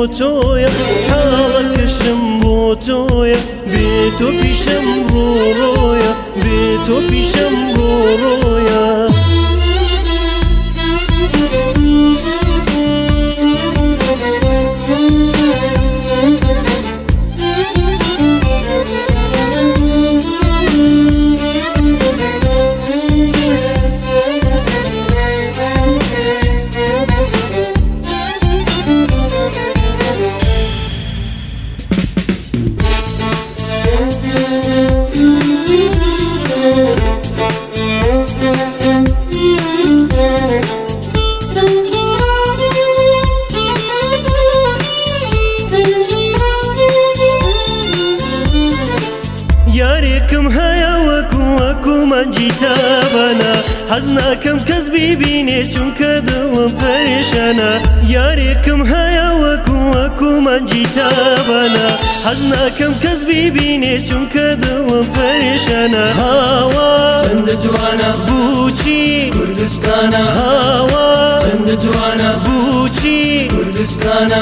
تۆیە حاڵەکەشم بۆ تۆیە بێ تۆ پیشەم ڕۆڕۆیە بێ تۆ پیشەم ڕۆڕۆیە یارێکم هەیە وەکو مانجی تابانە حەز ناکەم کەس بیبینێ چونکە دڵم پەرێشانە یارێکم هەیە وەکو مانجی تابانە حەز ناکەم کەس بیبینێ چونکە دڵم پەرێشانە هاوا چەندە جوانە بوچی کوردستانە هاوا چەندە جوانە بوچی کوردستانە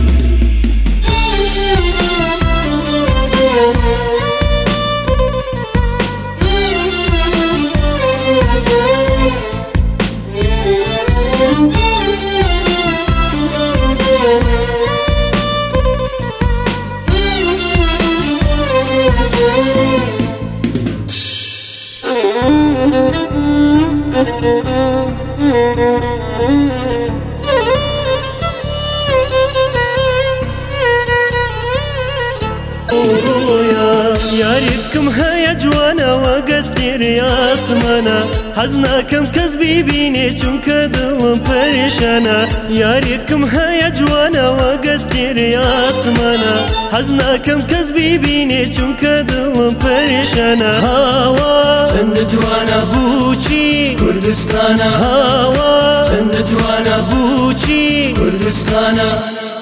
یارێکم هەیە جوانەوە گەستێری ئاسمانە حەز ناکەم کەس بیبینێ چونکە دڵم پەرێشانە یارێکم هەیە جوانەوە گەستێری ئاسمانە حەز ناکەم کەس بیبینێ چونکە دڵم پەرێشانە هاوا چەندە جوانە بوچی کوردستانە هاوا چەندە جوانە بوچی کوردستانە